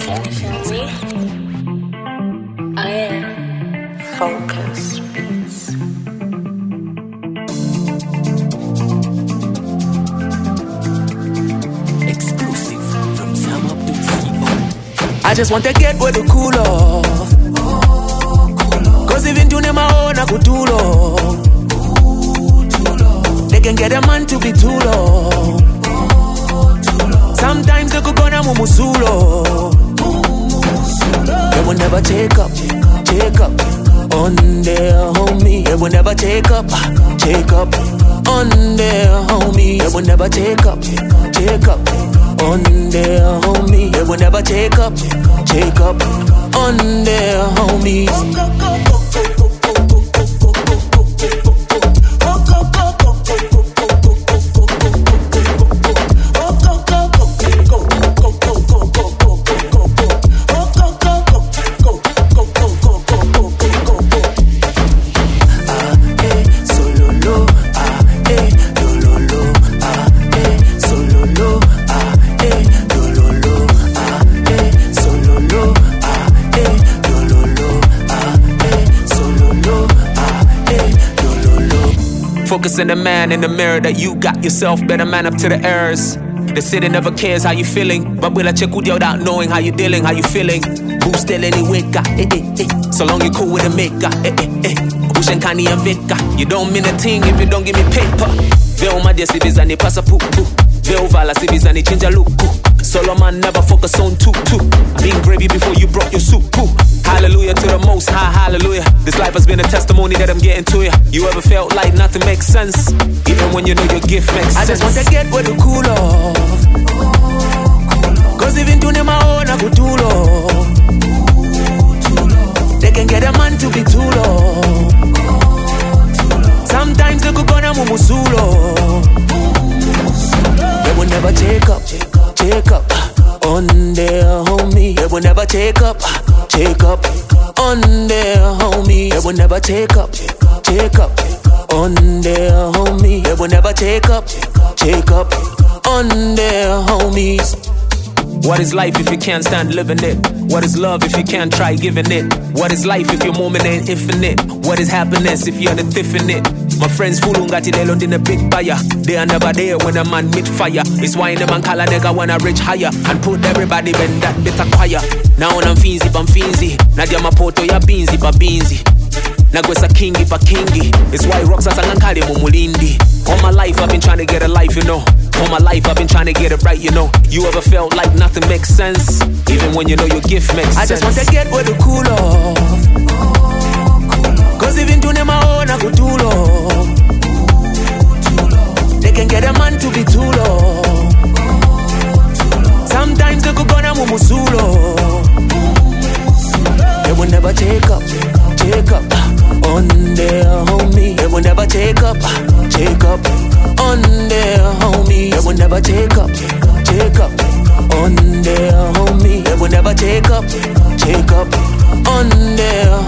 Can you feel me? I am Focus Beats. Exclusive from Sam Abdul CEO. I just want to get with the cool off. Cause even to them I own a good tool off. They can get a man to be too low. Sometimes they could go na mumusulo. They will never take up on their homie. They will never take up on their homie. They will never take up on their homie. They will never take up on their homies. Focus on the man in the mirror that you got yourself. Better man up to the errors. The city never cares how you feeling, but will I check with you without knowing how you dealing, how you feeling? Who's still anyway? So long you cool with a maker. Ushen kani and vika. You don't mean a thing if you don't give me paper. Veo madia si bizani pasa pupu. Veo vala si bizani chinja luku. Solomon never focus on two. Being gravy before you brought your soup. Hallelujah to the most high, hallelujah. This life has been a testimony that I'm getting to you. You ever felt like nothing makes sense? Even when you know your gift makes sense. I just want to get with the cool off. Cause even to them I own a good tool off. They can get a man to be too low. Sometimes they could go na mumusulo. They will never take up on their homie. They will never take up on their homie. They will never take up on their homie. They will never take up on their homies. What is life if you can't stand living it? What is love if you can't try giving it? What is life if your moment ain't infinite? What is happiness if you're the thief in it? My friends fulungati they learned in a big fire. They are never there when a man meet fire. It's why the man call a nigga wanna reach higher and put everybody bend that bit of choir. Now I'm finzy. Nadia mapoto ya binzi pa binzi. Nagwesa kingi pa kingi. It's why rocks as ngankali mumulindi. All my life I've been trying to get a life, you know. All my life I've been trying to get it right, you know. You ever felt like nothing makes sense? Even when you know your gift makes sense. I just want to get with the cool off. Cause even to them I own a good tool off. They can get a man to be too low. Sometimes they could go na mumusulo. They will never take up on their homie. They will never take up on their homie. They will never take up on their homie. They will never take up on their